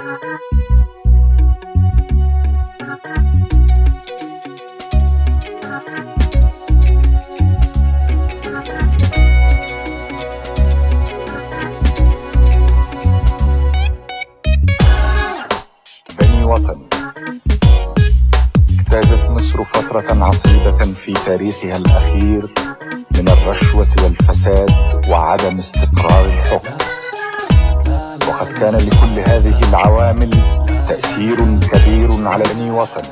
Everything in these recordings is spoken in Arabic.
وطني. اجتازت مصر فترة عصيبة في تاريخها الأخير من الرشوة والفساد وعدم استقرار الحكم، وقد كان لكل هذه العوامل تأثير كبير على بني وطني.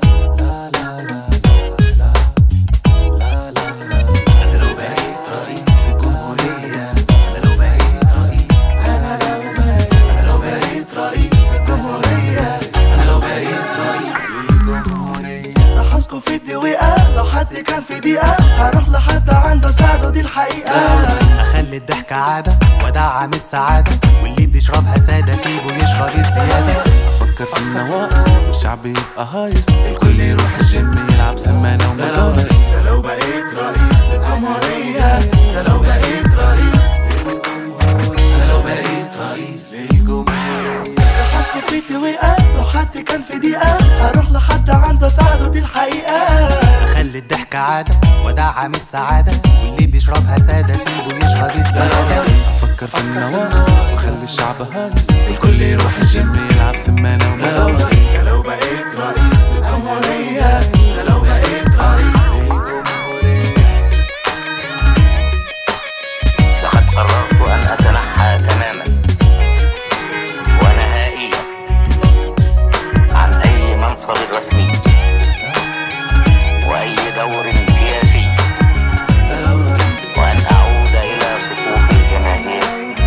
في الدقيقة لو حد كان في دقيقة هروح لحد عنده ساعده، دي الحقيقة. أخلي الضحك عادة وأدعم السعادة، واللي بيشربها سادة سيبه يشرب الزيادة. أفكر في النواقص والشعب يبقى هايص، الكل يروح الجيم يلعب سمانة ومدارس. ده لو بقيت رئيس للجمهورية، ده لو بقيت رئيس للجمهورية، ده لو بقيت رئيس للجمهورية. حاسكوا في الدقيقة لو حد كان في دقيقة هروح لحد عنده ساعده، دي الحقيقة. أخلي الضحك عادة وأدعم السعادة، واللي بيشربها سادة سيبه يشرب الزيادة. أفكر في النواقص وخلي الشعب هايص، الكل يروح الجيم يلعب سمانة ومدارس. ده لو بقيت رئيس للجمهورية، ده لو بقيت رئيس للجمهورية. لقد قررت أن أتنحى تماما ونهائيا عن أي منصب رسمي وأي دور سياسي، وأن أعود إلى صفوف الجماهير.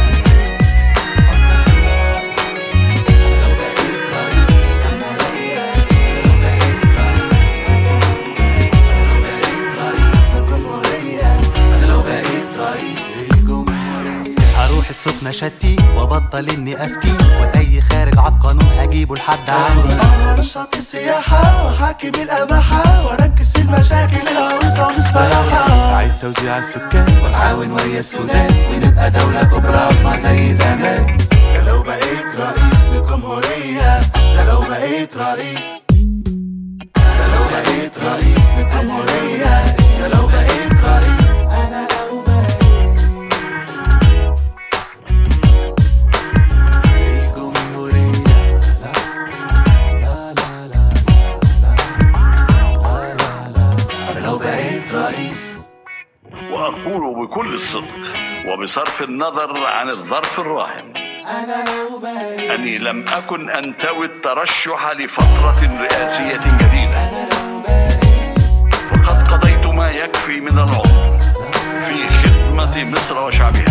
هروح السخنة شتي وبطل اني افتي، واي خارج عالقانون هجيبه لحد عندي. نشاط السياحة وحاكم الأباحة، واركز في المشاكل العويصة والصراحة. أعيد توزيع السكان واتعاون ويا السودان، ونبقى دولة كبرى عظمى زي زمان. ده لو بقيت رئيس للجمهورية، ده لو بقيت رئيس، ده لو بقيت رئيس للجمهورية، ده لو بقيت رئيس. أنا لو بقيت للجمهورية، لا لا لا لا لا لا لا، أنا لو بقيت رئيس. وأقول بكل الصدق وبصرف النظر عن الظرف الراهن أني لم أكن أنتوي الترشح لفترة رئاسية جديدة، وقد قضيت ما يكفي من العمر في خدمة مصر وشعبها.